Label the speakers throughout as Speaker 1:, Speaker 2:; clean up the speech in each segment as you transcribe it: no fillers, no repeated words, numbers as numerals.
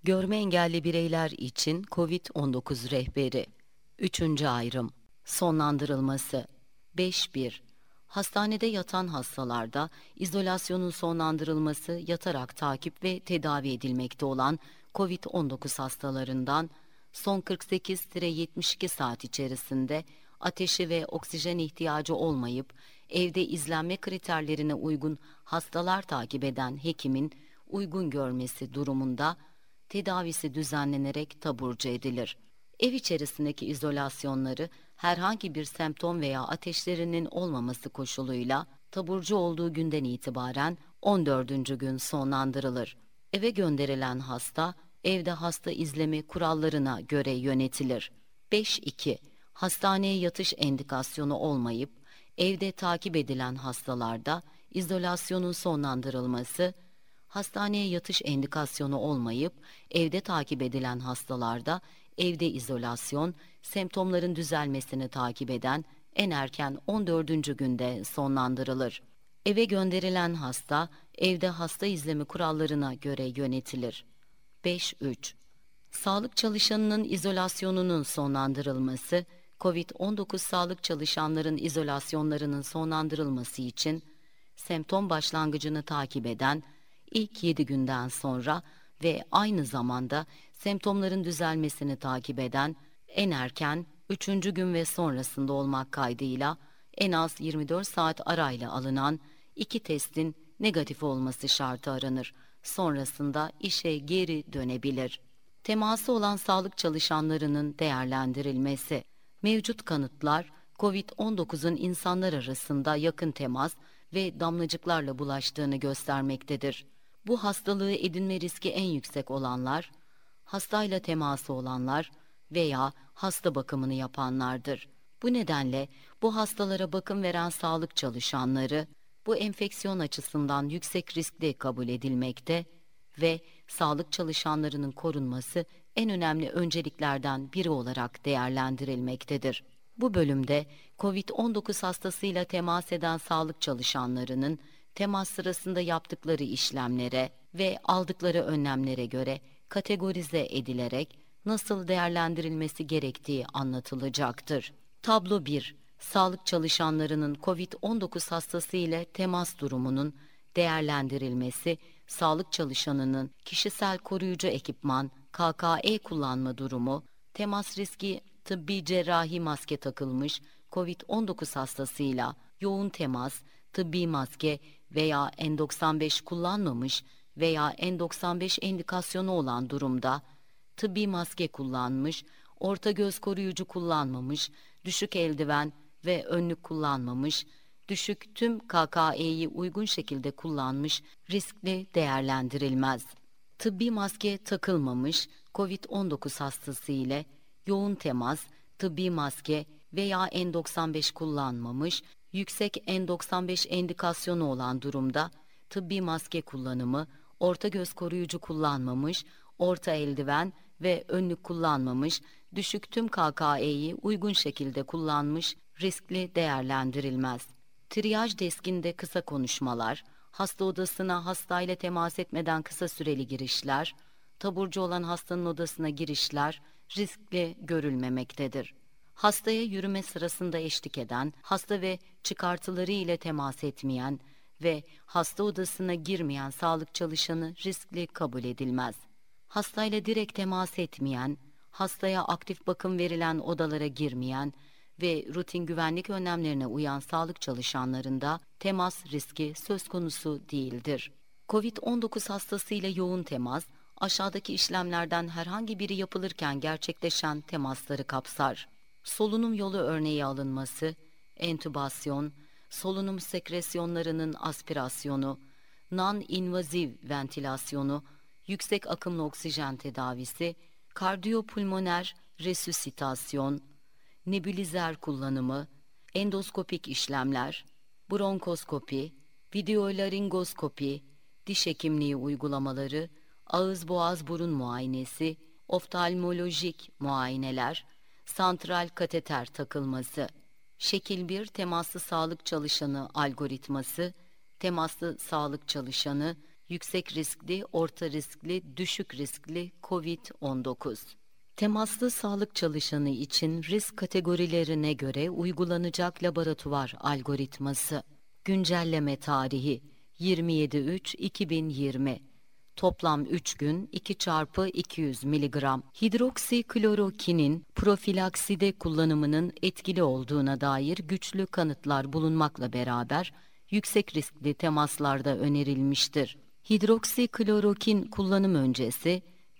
Speaker 1: Görme engelli bireyler için COVID-19 rehberi. 3. ayrım. Sonlandırılması. 5.1. Hastanede yatan hastalarda izolasyonun sonlandırılması yatarak takip ve tedavi edilmekte olan COVID-19 hastalarından son 48-72 saat içerisinde ateşi ve oksijen ihtiyacı olmayıp evde izlenme kriterlerine uygun hastalar takip eden hekimin uygun görmesi durumunda tedavisi düzenlenerek taburcu edilir. Ev içerisindeki izolasyonları herhangi bir semptom veya ateşlerinin olmaması koşuluyla taburcu olduğu günden itibaren 14. gün sonlandırılır. Eve gönderilen hasta, evde hasta izleme kurallarına göre yönetilir. 5.2. Hastaneye yatış endikasyonu olmayıp, evde takip edilen hastalarda izolasyonun sonlandırılması, hastaneye yatış endikasyonu olmayıp, evde takip edilen hastalarda evde izolasyon, semptomların düzelmesini takip eden en erken 14. günde sonlandırılır. Eve gönderilen hasta, evde hasta izleme kurallarına göre yönetilir. 5.3. Sağlık çalışanının izolasyonunun sonlandırılması, COVID-19 sağlık çalışanların izolasyonlarının sonlandırılması için semptom başlangıcını takip eden ilk 7 günden sonra ve aynı zamanda semptomların düzelmesini takip eden en erken 3. gün ve sonrasında olmak kaydıyla en az 24 saat arayla alınan 2 testin negatif olması şartı aranır. Sonrasında işe geri dönebilir. Teması olan sağlık çalışanlarının değerlendirilmesi. Mevcut kanıtlar, COVID-19'un insanlar arasında yakın temas ve damlacıklarla bulaştığını göstermektedir. Bu hastalığı edinme riski en yüksek olanlar, hastayla teması olanlar veya hasta bakımını yapanlardır. Bu nedenle bu hastalara bakım veren sağlık çalışanları, bu enfeksiyon açısından yüksek riskli kabul edilmekte ve sağlık çalışanlarının korunması en önemli önceliklerden biri olarak değerlendirilmektedir. Bu bölümde COVID-19 hastasıyla temas eden sağlık çalışanlarının temas sırasında yaptıkları işlemlere ve aldıkları önlemlere göre kategorize edilerek nasıl değerlendirilmesi gerektiği anlatılacaktır. Tablo 1. Sağlık çalışanlarının COVID-19 hastası ile temas durumunun değerlendirilmesi, sağlık çalışanının kişisel koruyucu ekipman, KKE kullanma durumu, temas riski tıbbi cerrahi maske takılmış COVID-19 hastasıyla yoğun temas, tıbbi maske veya N95 kullanmamış veya N95 endikasyonu olan durumda, tıbbi maske kullanmış, orta göz koruyucu kullanmamış, düşük eldiven ve önlük kullanmamış, düşük tüm KKE'yi uygun şekilde kullanmış, riskli değerlendirilmez. Tıbbi maske takılmamış, COVID-19 hastası ile yoğun temas, tıbbi maske veya N95 kullanmamış, yüksek N95 endikasyonu olan durumda, tıbbi maske kullanımı, orta göz koruyucu kullanmamış, orta eldiven ve önlük kullanmamış, düşük tüm KKE'yi uygun şekilde kullanmış, riskli değerlendirilmez. Triyaj deskinde kısa konuşmalar, hasta odasına hastayla temas etmeden kısa süreli girişler, taburcu olan hastanın odasına girişler riskli görülmemektedir. Hastaya yürüme sırasında eşlik eden, hasta ve çıkartıları ile temas etmeyen ve hasta odasına girmeyen sağlık çalışanı riskli kabul edilmez. Hastayla direkt temas etmeyen, hastaya aktif bakım verilen odalara girmeyen ve rutin güvenlik önlemlerine uyan sağlık çalışanlarında temas riski söz konusu değildir. COVID-19 hastasıyla yoğun temas, aşağıdaki işlemlerden herhangi biri yapılırken gerçekleşen temasları kapsar. Solunum yolu örneği alınması, entübasyon, solunum sekresyonlarının aspirasyonu, non-invaziv ventilasyonu, yüksek akımlı oksijen tedavisi, kardiyopulmoner resüsitasyon, nebulizer kullanımı, endoskopik işlemler, bronkoskopi, videolaringoskopi, diş hekimliği uygulamaları, ağız boğaz burun muayenesi, oftalmolojik muayeneler, santral kateter takılması, şekil 1 temaslı sağlık çalışanı algoritması, temaslı sağlık çalışanı, yüksek riskli, orta riskli, düşük riskli COVID-19. Temaslı sağlık çalışanı için risk kategorilerine göre uygulanacak laboratuvar algoritması. Güncelleme tarihi 27.3.2020. Toplam 3 gün 2 çarpı 200 mg. Hidroksiklorokinin profilakside kullanımının etkili olduğuna dair güçlü kanıtlar bulunmakla beraber yüksek riskli temaslarda önerilmiştir. Hidroksiklorokin kullanım öncesi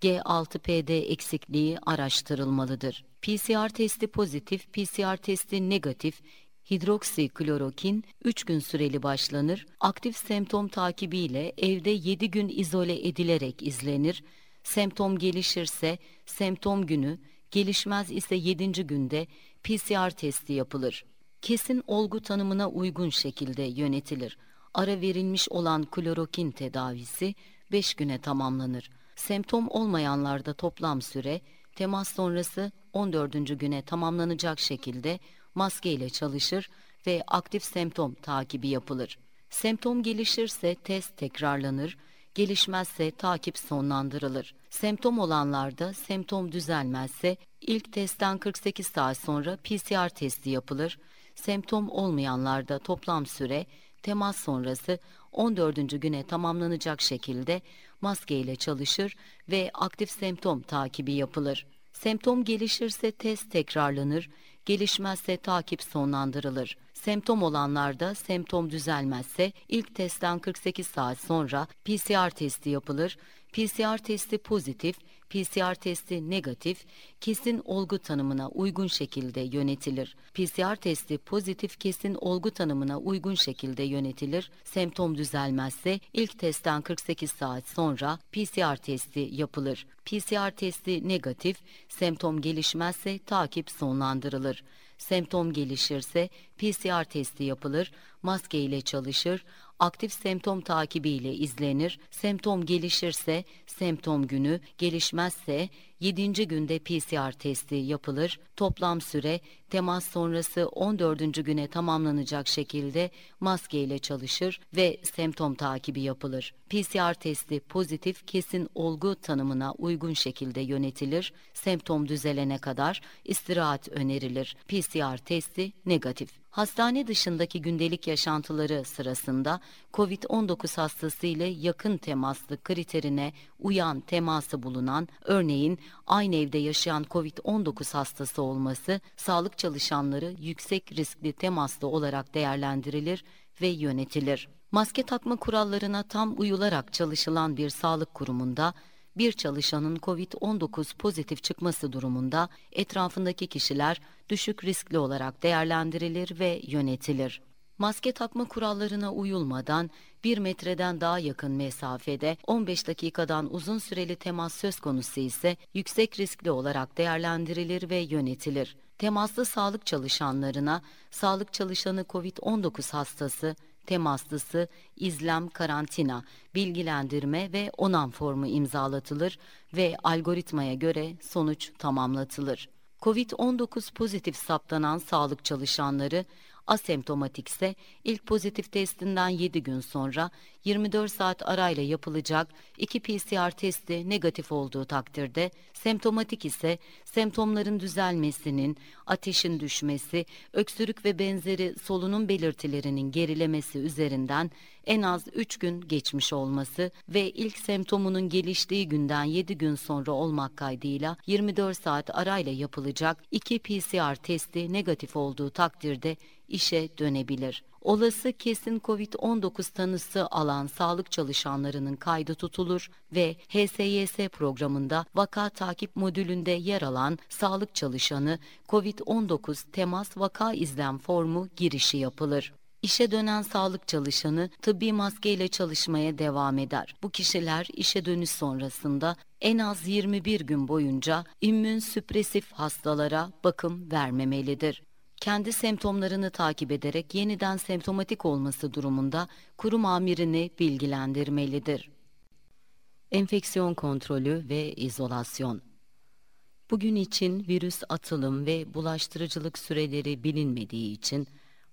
Speaker 1: G6PD eksikliği araştırılmalıdır. PCR testi pozitif, PCR testi negatif hidroksiklorokin 3 gün süreli başlanır, aktif semptom takibiyle evde 7 gün izole edilerek izlenir, semptom gelişirse semptom günü, gelişmez ise 7. günde PCR testi yapılır. Kesin olgu tanımına uygun şekilde yönetilir. Ara verilmiş olan klorokin tedavisi 5 güne tamamlanır. Semptom olmayanlarda toplam süre temas sonrası 14. güne tamamlanacak şekilde maske ile çalışır ve aktif semptom takibi yapılır. Semptom gelişirse test tekrarlanır, gelişmezse takip sonlandırılır. Semptom olanlarda semptom düzelmezse ilk testten 48 saat sonra PCR testi yapılır. Semptom olmayanlarda toplam süre temas sonrası 14. güne tamamlanacak şekilde maske ile çalışır ve aktif semptom takibi yapılır. Semptom gelişirse test tekrarlanır, gelişmezse takip sonlandırılır. Semptom olanlarda semptom düzelmezse ilk testten 48 saat sonra PCR testi yapılır. PCR testi pozitif, PCR testi negatif, kesin olgu tanımına uygun şekilde yönetilir. PCR testi pozitif kesin olgu tanımına uygun şekilde yönetilir. Semptom düzelmezse ilk testten 48 saat sonra PCR testi yapılır. PCR testi negatif, semptom gelişmezse takip sonlandırılır. Semptom gelişirse PCR testi yapılır, maske ile çalışır, aktif semptom takibi ile izlenir, semptom gelişirse semptom günü, gelişmezse 7. günde PCR testi yapılır, toplam süre temas sonrası 14. güne tamamlanacak şekilde maske ile çalışır ve semptom takibi yapılır. PCR testi pozitif kesin olgu tanımına uygun şekilde yönetilir, semptom düzelene kadar istirahat önerilir. PCR testi negatif. Hastane dışındaki gündelik yaşantıları sırasında COVID-19 hastası ile yakın temaslı kriterine uyan teması bulunan, örneğin aynı evde yaşayan COVID-19 hastası olması, sağlık çalışanları yüksek riskli temaslı olarak değerlendirilir ve yönetilir. Maske takma kurallarına tam uyularak çalışılan bir sağlık kurumunda, bir çalışanın COVID-19 pozitif çıkması durumunda etrafındaki kişiler düşük riskli olarak değerlendirilir ve yönetilir. Maske takma kurallarına uyulmadan 1 metreden daha yakın mesafede 15 dakikadan uzun süreli temas söz konusu ise yüksek riskli olarak değerlendirilir ve yönetilir. Temaslı sağlık çalışanlarına sağlık çalışanı COVID-19 hastası, temaslısı, izlem, karantina, bilgilendirme ve onam formu imzalatılır ve algoritmaya göre sonuç tamamlatılır. COVID-19 pozitif saptanan sağlık çalışanları, asemptomatikse ilk pozitif testinden 7 gün sonra 24 saat arayla yapılacak 2 PCR testi negatif olduğu takdirde, semptomatik ise semptomların düzelmesinin, ateşin düşmesi, öksürük ve benzeri solunum belirtilerinin gerilemesi üzerinden en az 3 gün geçmiş olması ve ilk semptomunun geliştiği günden 7 gün sonra olmak kaydıyla 24 saat arayla yapılacak 2 PCR testi negatif olduğu takdirde işe dönebilir. Olası kesin COVID-19 tanısı alan sağlık çalışanlarının kaydı tutulur ve HSYS programında vaka takip modülünde yer alan sağlık çalışanı COVID-19 temas vaka izlem formu girişi yapılır. İşe dönen sağlık çalışanı tıbbi maske ile çalışmaya devam eder. Bu kişiler işe dönüş sonrasında en az 21 gün boyunca immün süpresif hastalara bakım vermemelidir. Kendi semptomlarını takip ederek yeniden semptomatik olması durumunda kurum amirini bilgilendirmelidir. Enfeksiyon kontrolü ve izolasyon. Bugün için virüs atılım ve bulaştırıcılık süreleri bilinmediği için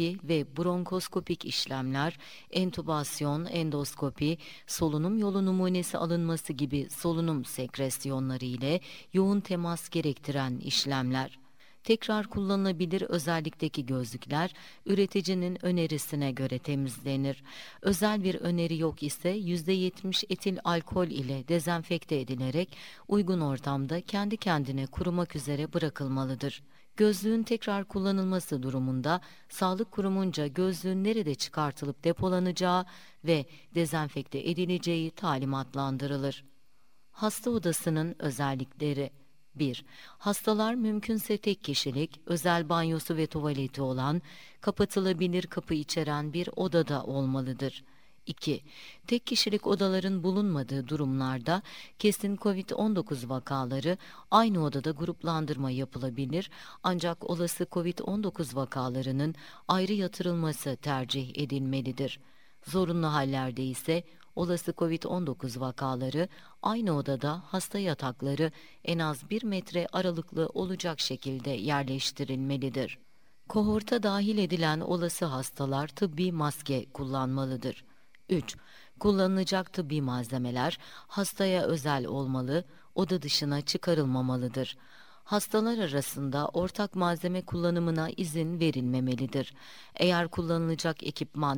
Speaker 1: laparoskopi ve bronkoskopik işlemler, entübasyon, endoskopi, solunum yolu numunesi alınması gibi solunum sekresyonları ile yoğun temas gerektiren işlemler. Tekrar kullanılabilir özellikteki gözlükler üreticinin önerisine göre temizlenir. Özel bir öneri yok ise %70 etil alkol ile dezenfekte edilerek uygun ortamda kendi kendine kurumak üzere bırakılmalıdır. Gözlüğün tekrar kullanılması durumunda sağlık kurumunca gözlüğün nerede çıkartılıp depolanacağı ve dezenfekte edileceği talimatlandırılır. Hasta odasının özellikleri: 1. Hastalar mümkünse tek kişilik, özel banyosu ve tuvaleti olan, kapatılabilir kapı içeren bir odada olmalıdır. 2. Tek kişilik odaların bulunmadığı durumlarda kesin COVID-19 vakaları aynı odada gruplandırma yapılabilir, ancak olası COVID-19 vakalarının ayrı yatırılması tercih edilmelidir. Zorunlu hallerde ise olası COVID-19 vakaları aynı odada hasta yatakları en az 1 metre aralıklı olacak şekilde yerleştirilmelidir. Kohorta dahil edilen olası hastalar tıbbi maske kullanmalıdır. 3. Kullanılacak tıbbi malzemeler hastaya özel olmalı, oda dışına çıkarılmamalıdır. Hastalar arasında ortak malzeme kullanımına izin verilmemelidir. Eğer kullanılacak ekipman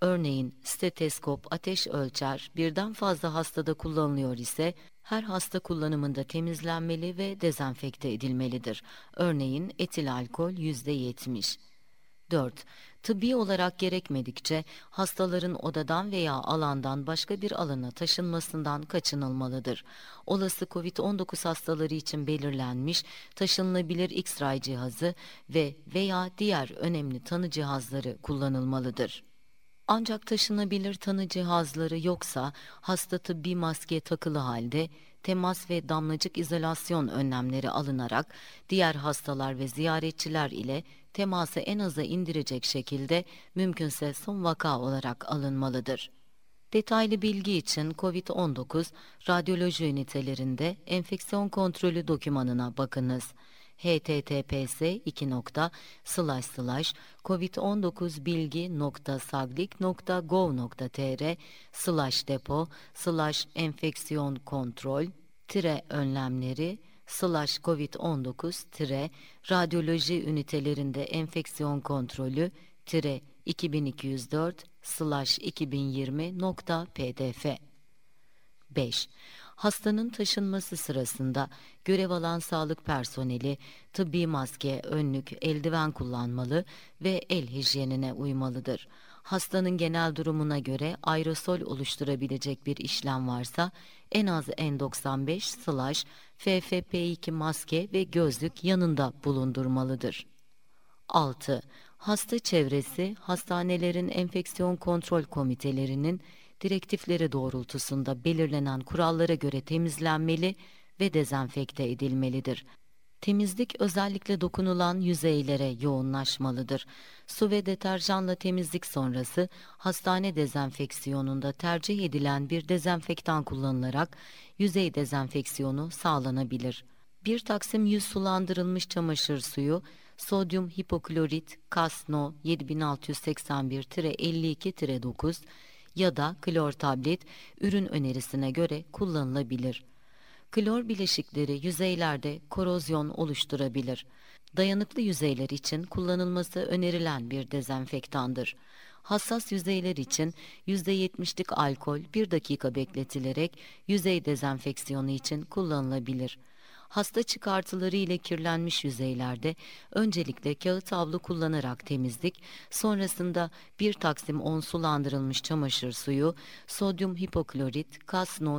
Speaker 1: Örneğin steteskop, ateş ölçer birden fazla hastada kullanılıyor ise her hasta kullanımında temizlenmeli ve dezenfekte edilmelidir. Örneğin etil alkol %70. 4. Tıbbi olarak gerekmedikçe hastaların odadan veya alandan başka bir alana taşınmasından kaçınılmalıdır. Olası COVID-19 hastaları için belirlenmiş taşınılabilir X-ray cihazı ve veya diğer önemli tanı cihazları kullanılmalıdır. Ancak taşınabilir tanı cihazları yoksa hasta tıbbi maske takılı halde temas ve damlacık izolasyon önlemleri alınarak diğer hastalar ve ziyaretçiler ile teması en aza indirecek şekilde mümkünse son vaka olarak alınmalıdır. Detaylı bilgi için COVID-19 radyoloji ünitelerinde enfeksiyon kontrolü dokümanına bakınız. https://covid19bilgi.saglik.gov.tr/depo/enfeksiyon kontrol-önlemleri/covid19- radyoloji ünitelerinde enfeksiyon kontrolü-2204/2020.pdf. 5. Hastanın taşınması sırasında görev alan sağlık personeli tıbbi maske, önlük, eldiven kullanmalı ve el hijyenine uymalıdır. Hastanın genel durumuna göre aerosol oluşturabilecek bir işlem varsa en az N95/FFP2 maske ve gözlük yanında bulundurmalıdır. 6. Hasta çevresi, hastanelerin enfeksiyon kontrol komitelerinin direktifleri doğrultusunda belirlenen kurallara göre temizlenmeli ve dezenfekte edilmelidir. Temizlik özellikle dokunulan yüzeylere yoğunlaşmalıdır. Su ve deterjanla temizlik sonrası hastane dezenfeksiyonunda tercih edilen bir dezenfektan kullanılarak yüzey dezenfeksiyonu sağlanabilir. Bir taksim yüz sulandırılmış çamaşır suyu, sodyum hipoklorit Kasno 7681-52-9 ya da klor tablet ürün önerisine göre kullanılabilir. Klor bileşikleri yüzeylerde korozyon oluşturabilir. Dayanıklı yüzeyler için kullanılması önerilen bir dezenfektandır. Hassas yüzeyler için %70'lik alkol 1 dakika bekletilerek yüzey dezenfeksiyonu için kullanılabilir. Hasta çıkartıları ile kirlenmiş yüzeylerde öncelikle kağıt havlu kullanarak temizlik, sonrasında bir taksim 10 sulandırılmış çamaşır suyu, sodyum hipoklorit Kasno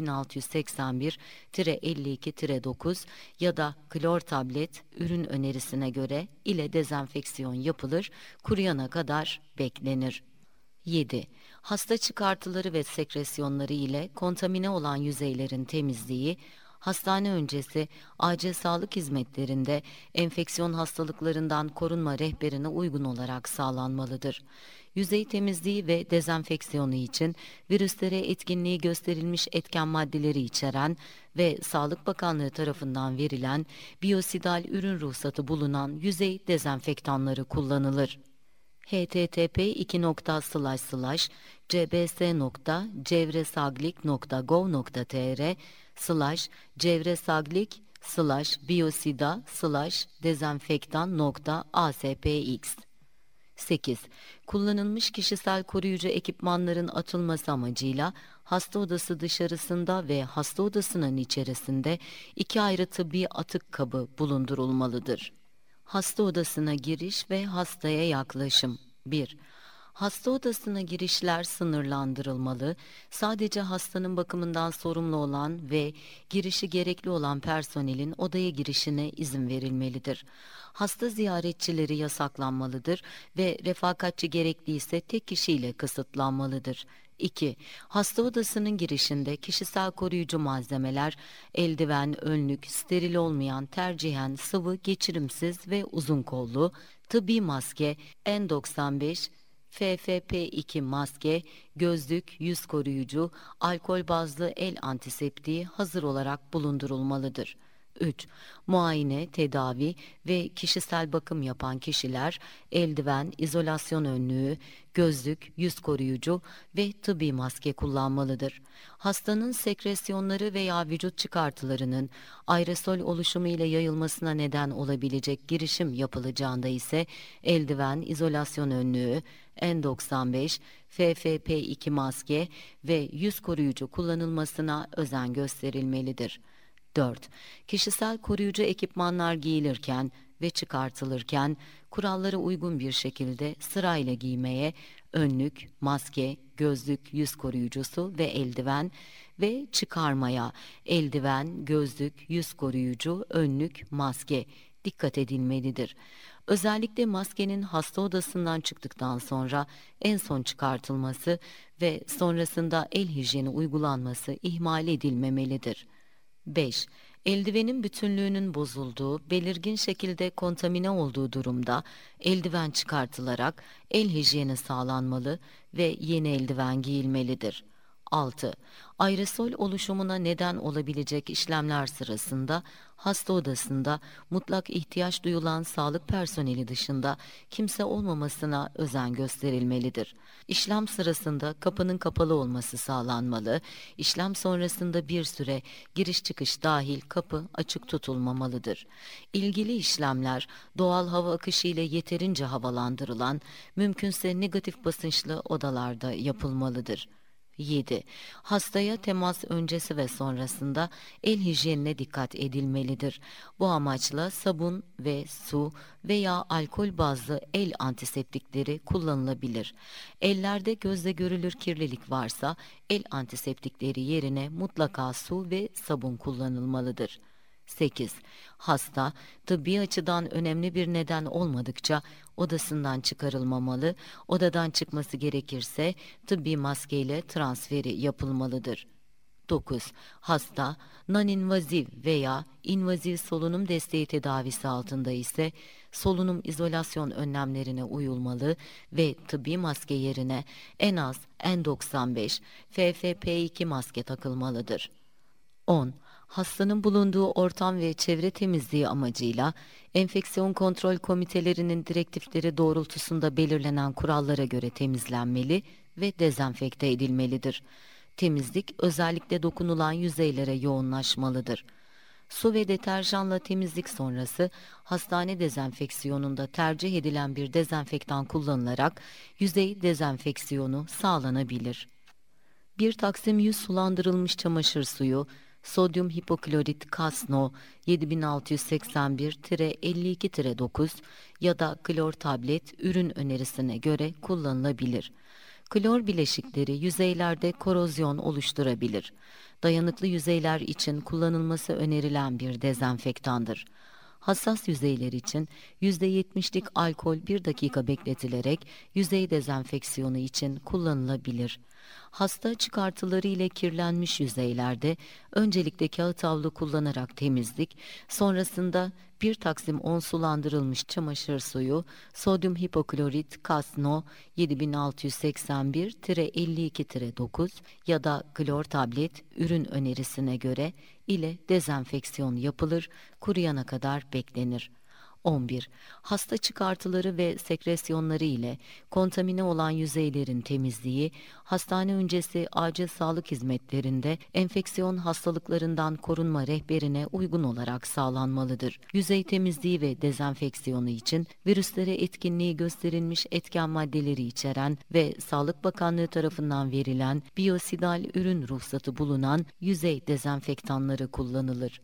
Speaker 1: 7681-52-9 ya da klor tablet ürün önerisine göre ile dezenfeksiyon yapılır, kuruyana kadar beklenir. 7. Hasta çıkartıları ve sekresyonları ile kontamine olan yüzeylerin temizliği, hastane öncesi acil sağlık hizmetlerinde enfeksiyon hastalıklarından korunma rehberine uygun olarak sağlanmalıdır. Yüzey temizliği ve dezenfeksiyonu için virüslere etkinliği gösterilmiş etken maddeleri içeren ve Sağlık Bakanlığı tarafından verilen biyosidal ürün ruhsatı bulunan yüzey dezenfektanları kullanılır. http://cbsaglik.gov.tr/cevresaglik/biosida/dezenfektan.aspx. 8. Kullanılmış kişisel koruyucu ekipmanların atılması amacıyla hasta odası dışarısında ve hasta odasının içerisinde 2 ayrı tıbbi atık kabı bulundurulmalıdır. Hasta odasına giriş ve hastaya yaklaşım. 1. Hasta odasına girişler sınırlandırılmalı, sadece hastanın bakımından sorumlu olan ve girişi gerekli olan personelin odaya girişine izin verilmelidir. Hasta ziyaretçileri yasaklanmalıdır ve refakatçi gerekliyse tek kişiyle kısıtlanmalıdır. 2. Hasta odasının girişinde kişisel koruyucu malzemeler, eldiven, önlük, steril olmayan, tercihen sıvı, geçirimsiz ve uzun kollu, tıbbi maske, N95, FFP2 maske, gözlük, yüz koruyucu, alkol bazlı el antiseptiği hazır olarak bulundurulmalıdır. 3. Muayene, tedavi ve kişisel bakım yapan kişiler eldiven, izolasyon önlüğü, gözlük, yüz koruyucu ve tıbbi maske kullanmalıdır. Hastanın sekresyonları veya vücut çıkartılarının aerosol oluşumu ile yayılmasına neden olabilecek girişim yapılacağında ise eldiven, izolasyon önlüğü, N95, FFP2 maske ve yüz koruyucu kullanılmasına özen gösterilmelidir. 4. Kişisel koruyucu ekipmanlar giyilirken ve çıkartılırken kurallara uygun bir şekilde sırayla giymeye önlük, maske, gözlük, yüz koruyucusu ve eldiven ve çıkarmaya eldiven, gözlük, yüz koruyucu, önlük, maske dikkat edilmelidir. Özellikle maskenin hasta odasından çıktıktan sonra en son çıkartılması ve sonrasında el hijyeni uygulanması ihmal edilmemelidir. 5. Eldivenin bütünlüğünün bozulduğu, belirgin şekilde kontamine olduğu durumda eldiven çıkartılarak el hijyeni sağlanmalı ve yeni eldiven giyilmelidir. 6. Aerosol oluşumuna neden olabilecek işlemler sırasında hasta odasında mutlak ihtiyaç duyulan sağlık personeli dışında kimse olmamasına özen gösterilmelidir. İşlem sırasında kapının kapalı olması sağlanmalı, işlem sonrasında bir süre giriş çıkış dahil kapı açık tutulmamalıdır. İlgili işlemler doğal hava akışı ile yeterince havalandırılan, mümkünse negatif basınçlı odalarda yapılmalıdır. 7. Hastaya temas öncesi ve sonrasında el hijyenine dikkat edilmelidir. Bu amaçla sabun ve su veya alkol bazlı el antiseptikleri kullanılabilir. Ellerde gözle görülür kirlilik varsa el antiseptikleri yerine mutlaka su ve sabun kullanılmalıdır. 8. Hasta, tıbbi açıdan önemli bir neden olmadıkça odasından çıkarılmamalı, odadan çıkması gerekirse tıbbi maskeyle transferi yapılmalıdır. 9. Hasta, non-invaziv veya invaziv solunum desteği tedavisi altında ise solunum izolasyon önlemlerine uyulmalı ve tıbbi maske yerine en az N95, FFP2 maske takılmalıdır. 10. Hastanın bulunduğu ortam ve çevre temizliği amacıyla enfeksiyon kontrol komitelerinin direktifleri doğrultusunda belirlenen kurallara göre temizlenmeli ve dezenfekte edilmelidir. Temizlik özellikle dokunulan yüzeylere yoğunlaşmalıdır. Su ve deterjanla temizlik sonrası hastane dezenfeksiyonunda tercih edilen bir dezenfektan kullanılarak yüzey dezenfeksiyonu sağlanabilir. Bir taksim yüz sulandırılmış çamaşır suyu, sodyum hipoklorit Kasno 7681-52-9 ya da klor tablet ürün önerisine göre kullanılabilir. Klor bileşikleri yüzeylerde korozyon oluşturabilir. Dayanıklı yüzeyler için kullanılması önerilen bir dezenfektandır. Hassas yüzeyler için %70'lik alkol 1 dakika bekletilerek yüzey dezenfeksiyonu için kullanılabilir. Hasta çıkartıları ile kirlenmiş yüzeylerde öncelikle kağıt havlu kullanarak temizlik, sonrasında bir taksim 10 sulandırılmış çamaşır suyu, sodyum hipoklorit Kasno 7681-52-9 ya da klor tablet ürün önerisine göre ile dezenfeksiyon yapılır, kuruyana kadar beklenir. 11. Hasta çıkartıları ve sekresyonları ile kontamine olan yüzeylerin temizliği, hastane öncesi acil sağlık hizmetlerinde enfeksiyon hastalıklarından korunma rehberine uygun olarak sağlanmalıdır. Yüzey temizliği ve dezenfeksiyonu için virüslere etkinliği gösterilmiş etken maddeleri içeren ve Sağlık Bakanlığı tarafından verilen biyosidal ürün ruhsatı bulunan yüzey dezenfektanları kullanılır.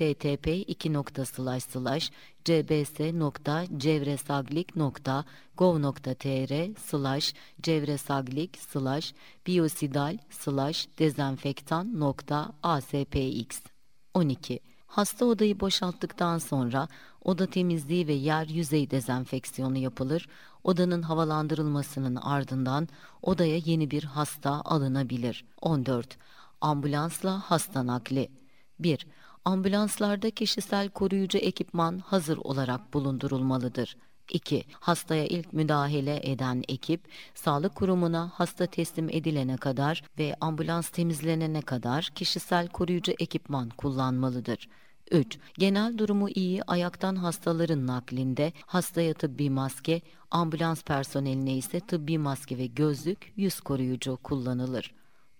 Speaker 1: http://cbsaglik.cevresaglik.gov.tr/cevresaglik/dezenfektan.aspx 12. Hasta odayı boşalttıktan sonra oda temizliği ve yer yüzey dezenfeksiyonu yapılır, odanın havalandırılmasının ardından odaya yeni bir hasta alınabilir. 14. Ambulansla hasta nakli. 1. Ambulanslarda kişisel koruyucu ekipman hazır olarak bulundurulmalıdır. 2. Hastaya ilk müdahale eden ekip, sağlık kurumuna hasta teslim edilene kadar ve ambulans temizlenene kadar kişisel koruyucu ekipman kullanmalıdır. 3. Genel durumu iyi ayaktan hastaların naklinde hastaya tıbbi maske, ambulans personeline ise tıbbi maske ve gözlük, yüz koruyucu kullanılır.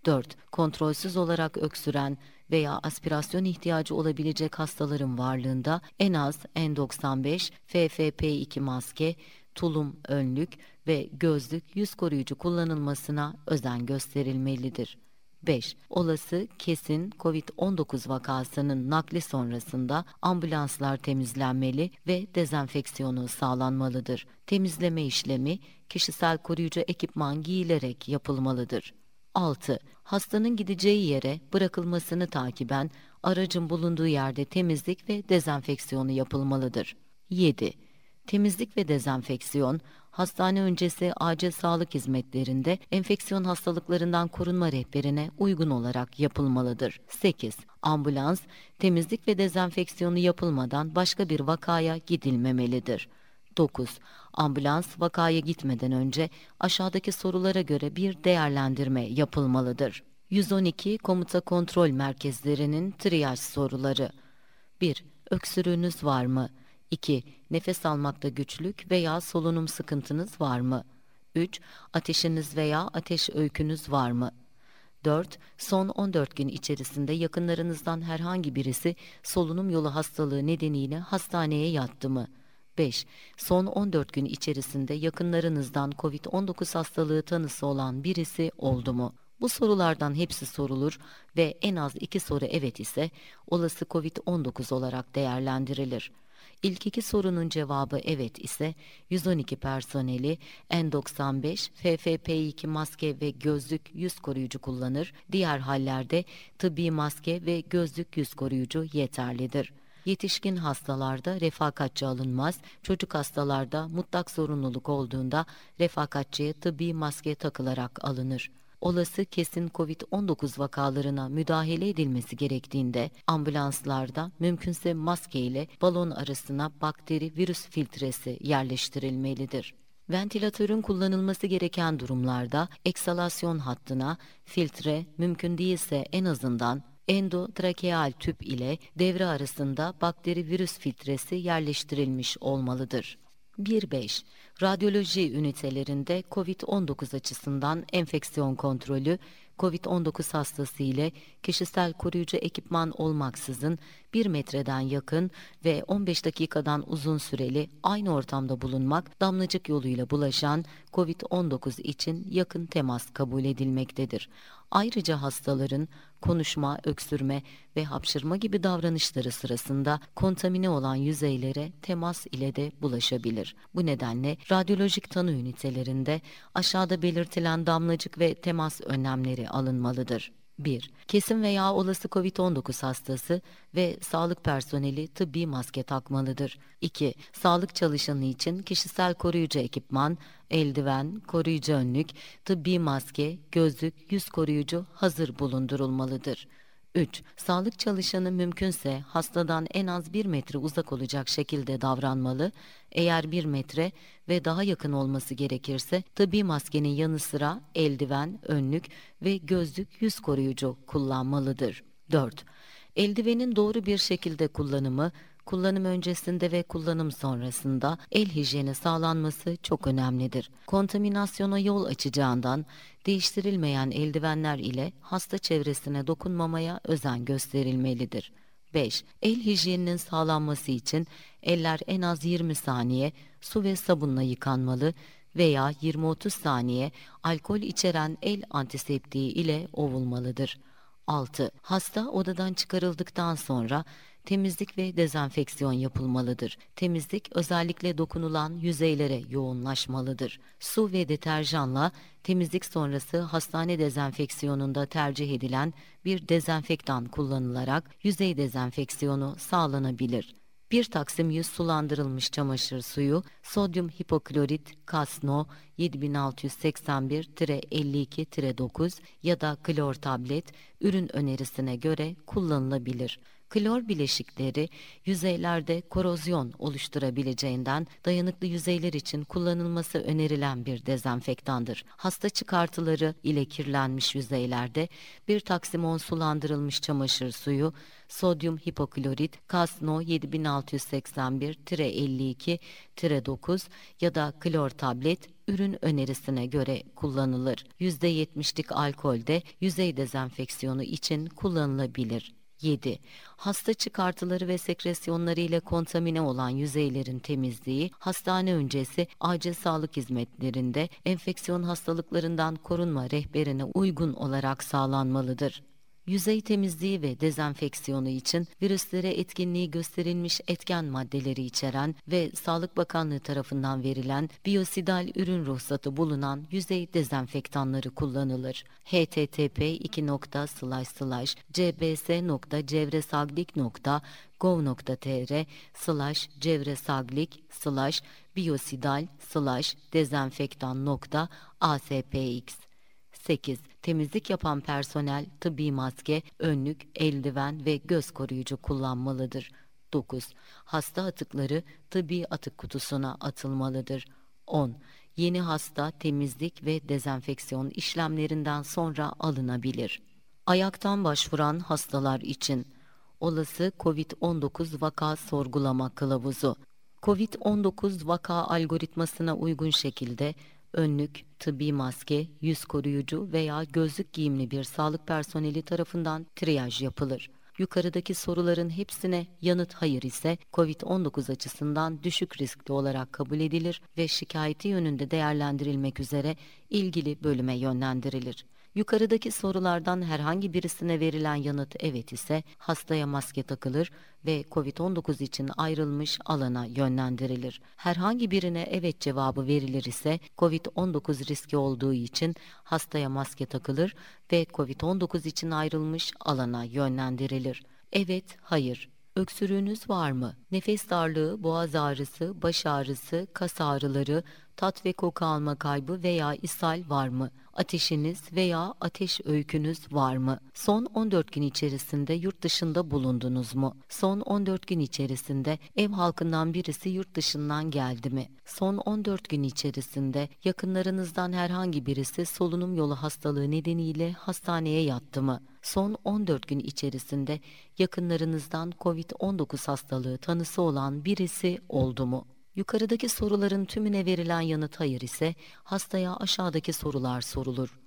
Speaker 1: 4. Kontrolsüz olarak öksüren veya aspirasyon ihtiyacı olabilecek hastaların varlığında en az N95, FFP2 maske, tulum önlük ve gözlük, yüz koruyucu kullanılmasına özen gösterilmelidir. 5. Olası kesin COVID-19 vakasının nakli sonrasında ambulanslar temizlenmeli ve dezenfeksiyonu sağlanmalıdır. Temizleme işlemi kişisel koruyucu ekipman giyilerek yapılmalıdır. 6. Hastanın gideceği yere bırakılmasını takiben aracın bulunduğu yerde temizlik ve dezenfeksiyonu yapılmalıdır. 7. Temizlik ve dezenfeksiyon, hastane öncesi acil sağlık hizmetlerinde enfeksiyon hastalıklarından korunma rehberine uygun olarak yapılmalıdır. 8. Ambulans, temizlik ve dezenfeksiyonu yapılmadan başka bir vakaya gidilmemelidir. 9. Ambulans vakaya gitmeden önce aşağıdaki sorulara göre bir değerlendirme yapılmalıdır. 112 Komuta Kontrol Merkezlerinin triyaj soruları. 1. Öksürüğünüz var mı? 2. Nefes almakta güçlük veya solunum sıkıntınız var mı? 3. Ateşiniz veya ateş öykünüz var mı? 4. Son 14 gün içerisinde yakınlarınızdan herhangi birisi solunum yolu hastalığı nedeniyle hastaneye yattı mı? 5. Son 14 gün içerisinde yakınlarınızdan COVID-19 hastalığı tanısı olan birisi oldu mu? Bu sorulardan hepsi sorulur ve en az 2 soru evet ise olası COVID-19 olarak değerlendirilir. İlk 2 sorunun cevabı evet ise 112 personeli N95, FFP2 maske ve gözlük yüz koruyucu kullanır. Diğer hallerde tıbbi maske ve gözlük yüz koruyucu yeterlidir. Yetişkin hastalarda refakatçi alınmaz, çocuk hastalarda mutlak zorunluluk olduğunda refakatçiye tıbbi maske takılarak alınır. Olası kesin COVID-19 vakalarına müdahale edilmesi gerektiğinde ambulanslarda mümkünse maske ile balon arasına bakteri virüs filtresi yerleştirilmelidir. Ventilatörün kullanılması gereken durumlarda eksalasyon hattına filtre mümkün değilse en azından endotrakeal tüp ile devre arasında bakteri virüs filtresi yerleştirilmiş olmalıdır. 1.5. Radyoloji ünitelerinde COVID-19 açısından enfeksiyon kontrolü, COVID-19 hastası ile kişisel koruyucu ekipman olmaksızın 1 metreden yakın ve 15 dakikadan uzun süreli aynı ortamda bulunmak damlacık yoluyla bulaşan COVID-19 için yakın temas kabul edilmektedir. Ayrıca hastaların konuşma, öksürme ve hapşırma gibi davranışları sırasında kontamine olan yüzeylere temas ile de bulaşabilir. Bu nedenle radyolojik tanı ünitelerinde aşağıda belirtilen damlacık ve temas önlemleri alınmalıdır. 1. Kesin veya olası COVID-19 hastası ve sağlık personeli tıbbi maske takmalıdır. 2. Sağlık çalışanı için kişisel koruyucu ekipman, eldiven, koruyucu önlük, tıbbi maske, gözlük, yüz koruyucu hazır bulundurulmalıdır. 3. Sağlık çalışanı mümkünse hastadan en az 1 metre uzak olacak şekilde davranmalı. Eğer 1 metre ve daha yakın olması gerekirse tıbbi maskenin yanı sıra eldiven, önlük ve gözlük yüz koruyucu kullanmalıdır. 4. Eldivenin doğru bir şekilde kullanımı, kullanım öncesinde ve kullanım sonrasında el hijyeni sağlanması çok önemlidir. Kontaminasyona yol açacağından değiştirilmeyen eldivenler ile hasta çevresine dokunmamaya özen gösterilmelidir. 5. El hijyeninin sağlanması için eller en az 20 saniye su ve sabunla yıkanmalı veya 20-30 saniye alkol içeren el antiseptiği ile ovulmalıdır. 6. Hasta odadan çıkarıldıktan sonra temizlik ve dezenfeksiyon yapılmalıdır. Temizlik özellikle dokunulan yüzeylere yoğunlaşmalıdır. Su ve deterjanla temizlik sonrası hastane dezenfeksiyonunda tercih edilen bir dezenfektan kullanılarak yüzey dezenfeksiyonu sağlanabilir. 1 taksim yüz sulandırılmış çamaşır suyu, sodyum hipoklorit Kasno 7681-52-9 ya da klor tablet ürün önerisine göre kullanılabilir. Klor bileşikleri yüzeylerde korozyon oluşturabileceğinden dayanıklı yüzeyler için kullanılması önerilen bir dezenfektandır. Hasta çıkartıları ile kirlenmiş yüzeylerde bir taksimon sulandırılmış çamaşır suyu, sodyum hipoklorit, Kasno 7681-52-9 ya da klor tablet ürün önerisine göre kullanılır. %70'lik alkol de yüzey dezenfeksiyonu için kullanılabilir. 7. Hasta çıkartıları ve sekresyonları ile kontamine olan yüzeylerin temizliği, hastane öncesi acil sağlık hizmetlerinde enfeksiyon hastalıklarından korunma rehberine uygun olarak sağlanmalıdır. Yüzey temizliği ve dezenfeksiyonu için virüslere etkinliği gösterilmiş etken maddeleri içeren ve Sağlık Bakanlığı tarafından verilen biyosidal ürün ruhsatı bulunan yüzey dezenfektanları kullanılır. http://cbs.cevresaglik.gov.tr/biosidal/dezenfektan.aspx 8. Temizlik yapan personel tıbbi maske, önlük, eldiven ve göz koruyucu kullanmalıdır. 9. Hasta atıkları tıbbi atık kutusuna atılmalıdır. 10. Yeni hasta temizlik ve dezenfeksiyon işlemlerinden sonra alınabilir. Ayaktan başvuran hastalar için olası COVID-19 vaka sorgulama kılavuzu. COVID-19 vaka algoritmasına uygun şekilde önlük, tıbbi maske, yüz koruyucu veya gözlük giyimli bir sağlık personeli tarafından triyaj yapılır. Yukarıdaki soruların hepsine yanıt hayır ise COVID-19 açısından düşük riskli olarak kabul edilir ve şikayeti yönünde değerlendirilmek üzere ilgili bölüme yönlendirilir. Yukarıdaki sorulardan herhangi birisine verilen yanıt evet ise hastaya maske takılır ve COVID-19 için ayrılmış alana yönlendirilir. Herhangi birine evet cevabı verilir ise COVID-19 riski olduğu için hastaya maske takılır ve COVID-19 için ayrılmış alana yönlendirilir. Evet, hayır. Öksürüğünüz var mı? Nefes darlığı, boğaz ağrısı, baş ağrısı, kas ağrıları, tat ve koku alma kaybı veya ishal var mı? Ateşiniz veya ateş öykünüz var mı? Son 14 gün içerisinde yurt dışında bulundunuz mu? Son 14 gün içerisinde ev halkından birisi yurt dışından geldi mi? Son 14 gün içerisinde yakınlarınızdan herhangi birisi solunum yolu hastalığı nedeniyle hastaneye yattı mı? Son 14 gün içerisinde yakınlarınızdan COVID-19 hastalığı tanısı olan birisi oldu mu? Yukarıdaki soruların tümüne verilen yanıt hayır ise hastaya aşağıdaki sorular sorulur.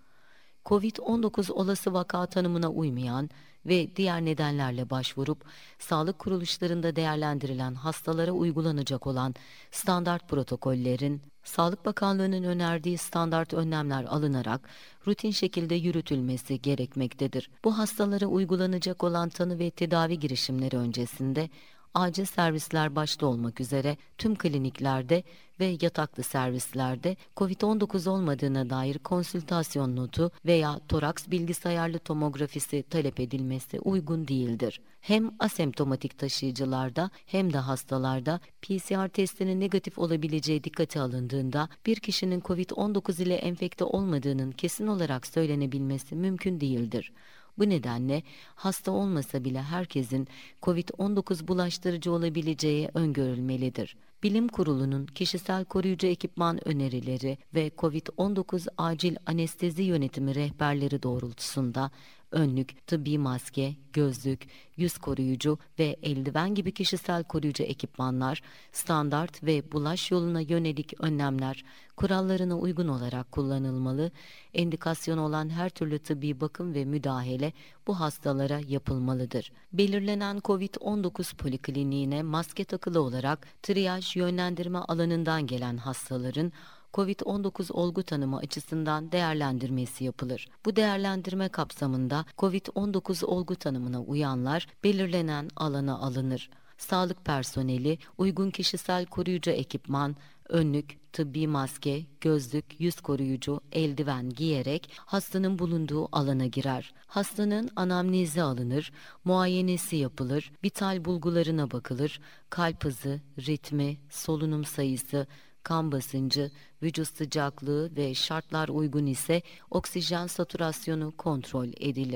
Speaker 1: COVID-19 olası vaka tanımına uymayan ve diğer nedenlerle başvurup sağlık kuruluşlarında değerlendirilen hastalara uygulanacak olan standart protokollerin, Sağlık Bakanlığı'nın önerdiği standart önlemler alınarak rutin şekilde yürütülmesi gerekmektedir. Bu hastalara uygulanacak olan tanı ve tedavi girişimleri öncesinde acil servisler başta olmak üzere tüm kliniklerde ve yataklı servislerde COVID-19 olmadığına dair konsültasyon notu veya toraks bilgisayarlı tomografisi talep edilmesi uygun değildir. Hem asemptomatik taşıyıcılarda hem de hastalarda PCR testinin negatif olabileceği dikkate alındığında bir kişinin COVID-19 ile enfekte olmadığının kesin olarak söylenebilmesi mümkün değildir. Bu nedenle hasta olmasa bile herkesin COVID-19 bulaştırıcı olabileceği öngörülmelidir. Bilim Kurulu'nun kişisel koruyucu ekipman önerileri ve COVID-19 acil anestezi yönetimi rehberleri doğrultusunda önlük, tıbbi maske, gözlük, yüz koruyucu ve eldiven gibi kişisel koruyucu ekipmanlar, standart ve bulaş yoluna yönelik önlemler kurallarına uygun olarak kullanılmalı, endikasyon olan her türlü tıbbi bakım ve müdahale bu hastalara yapılmalıdır. Belirlenen COVID-19 polikliniğine maske takılı olarak triyaj yönlendirme alanından gelen hastaların COVID-19 olgu tanımı açısından değerlendirmesi yapılır. Bu değerlendirme kapsamında COVID-19 olgu tanımına uyanlar belirlenen alana alınır. Sağlık personeli uygun kişisel koruyucu ekipman, önlük, tıbbi maske, gözlük, yüz koruyucu, eldiven giyerek hastanın bulunduğu alana girer. Hastanın anamnezi alınır, muayenesi yapılır, vital bulgularına bakılır, kalp hızı, ritmi, solunum sayısı, kan basıncı, vücut sıcaklığı ve şartlar uygun ise oksijen satürasyonu kontrol edilir.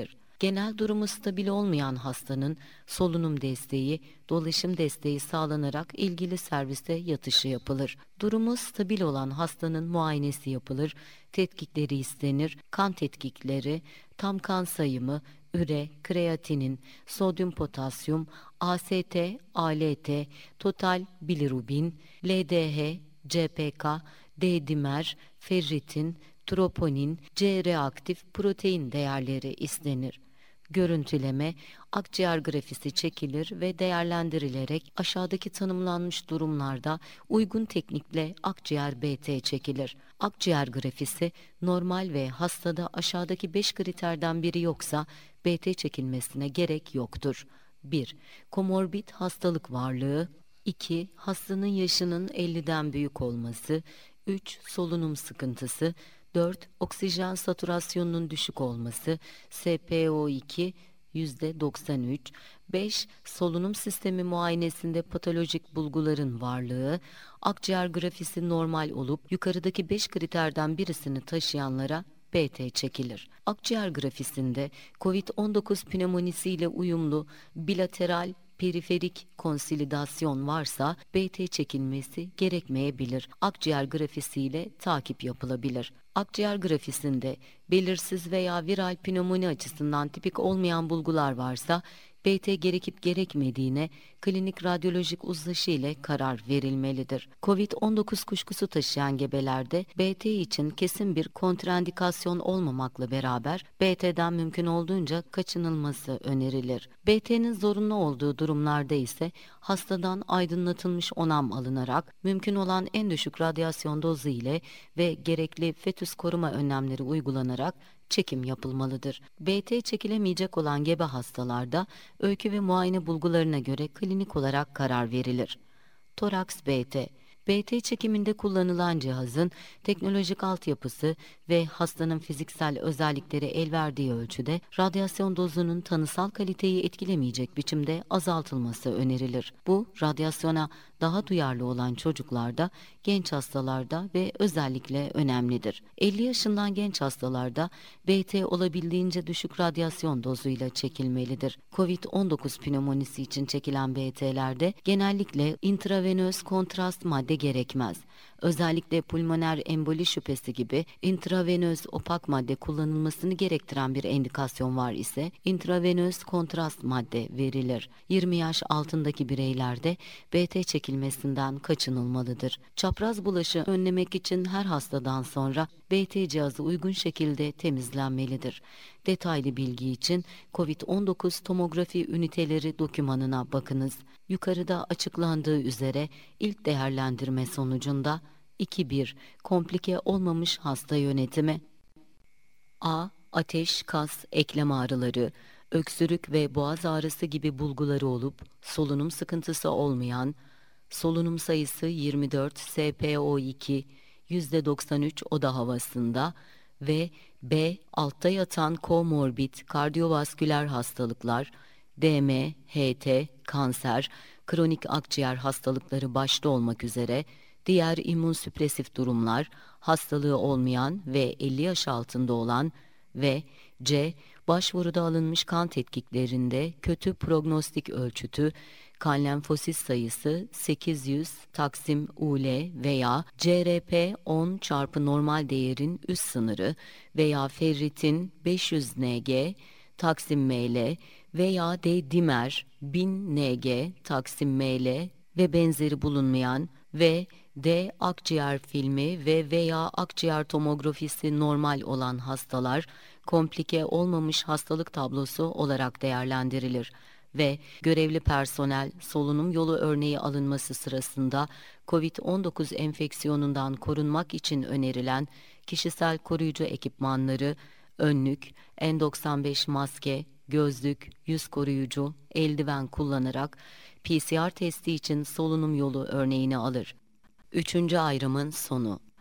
Speaker 1: Genel durumu stabil olmayan hastanın solunum desteği, dolaşım desteği sağlanarak ilgili serviste yatışı yapılır. Durumu stabil olan hastanın muayenesi yapılır, tetkikleri istenir, kan tetkikleri, tam kan sayımı, üre, kreatinin, sodyum potasyum, AST, ALT, total bilirubin, LDH, CPK, D-dimer, ferritin, troponin, C reaktif protein değerleri istenir. Görüntüleme, akciğer grafisi çekilir ve değerlendirilerek aşağıdaki tanımlanmış durumlarda uygun teknikle akciğer BT çekilir. Akciğer grafisi normal ve hastada aşağıdaki 5 kriterden biri yoksa BT çekilmesine gerek yoktur. 1. Komorbid hastalık varlığı. 2. Hastanın yaşının 50'den büyük olması. 3. Solunum sıkıntısı. 4. Oksijen satürasyonunun düşük olması, SpO2 %93. 5. Solunum sistemi muayenesinde patolojik bulguların varlığı, akciğer grafisi normal olup yukarıdaki 5 kriterden birisini taşıyanlara BT çekilir. Akciğer grafisinde COVID-19 pnömonisiyle uyumlu bilateral periferik konsolidasyon varsa BT çekilmesi gerekmeyebilir. Akciğer grafisiyle takip yapılabilir. Akciğer grafisinde belirsiz veya viral pnömoni açısından tipik olmayan bulgular varsa BT gerekip gerekmediğine klinik radyolojik uzlaşı ile karar verilmelidir. COVID-19 kuşkusu taşıyan gebelerde BT için kesin bir kontraindikasyon olmamakla beraber BT'den mümkün olduğunca kaçınılması önerilir. BT'nin zorunlu olduğu durumlarda ise hastadan aydınlatılmış onam alınarak mümkün olan en düşük radyasyon dozu ile ve gerekli fetüs koruma önlemleri uygulanarak çekim yapılmalıdır. BT çekilemeyecek olan gebe hastalarda öykü ve muayene bulgularına göre klinik olarak karar verilir. Toraks BT BT çekiminde kullanılan cihazın teknolojik altyapısı ve hastanın fiziksel özellikleri el verdiği ölçüde radyasyon dozunun tanısal kaliteyi etkilemeyecek biçimde azaltılması önerilir. Bu, radyasyona daha duyarlı olan çocuklarda, genç hastalarda ve özellikle önemlidir. 50 yaşından genç hastalarda BT olabildiğince düşük radyasyon dozuyla çekilmelidir. COVID-19 pnömonisi için çekilen BT'lerde genellikle intravenöz kontrast madde gerekmez. Özellikle pulmoner emboli şüphesi gibi intravenöz opak madde kullanılmasını gerektiren bir endikasyon var ise intravenöz kontrast madde verilir. 20 yaş altındaki bireylerde BT çekilmesinden kaçınılmalıdır. Çapraz bulaşı önlemek için her hastadan sonra BT cihazı uygun şekilde temizlenmelidir. Detaylı bilgi için COVID-19 tomografi üniteleri dokümanına bakınız. Yukarıda açıklandığı üzere ilk değerlendirme sonucunda 2-1 komplike olmamış hasta yönetimi. A. Ateş, kas, eklem ağrıları, öksürük ve boğaz ağrısı gibi bulguları olup solunum sıkıntısı olmayan, solunum sayısı 24, SpO2 %93 oda havasında ve B. Altta yatan komorbid kardiyovasküler hastalıklar, DM, HT, kanser, kronik akciğer hastalıkları başta olmak üzere diğer immünsüpresif durumlar, hastalığı olmayan ve 50 yaş altında olan ve C. Başvuruda alınmış kan tetkiklerinde kötü prognostik ölçütü, kan lenfosit sayısı 800 taksim UL veya CRP 10 çarpı normal değerin üst sınırı veya ferritin 500 Ng taksim ml veya D-dimer 1000 Ng taksim ml ve benzeri bulunmayan ve D akciğer filmi ve veya akciğer tomografisi normal olan hastalar komplike olmamış hastalık tablosu olarak değerlendirilir ve görevli personel solunum yolu örneği alınması sırasında COVID-19 enfeksiyonundan korunmak için önerilen kişisel koruyucu ekipmanları, önlük, N95 maske, gözlük, yüz koruyucu, eldiven kullanarak PCR testi için solunum yolu örneğini alır. Üçüncü ayrımın sonu.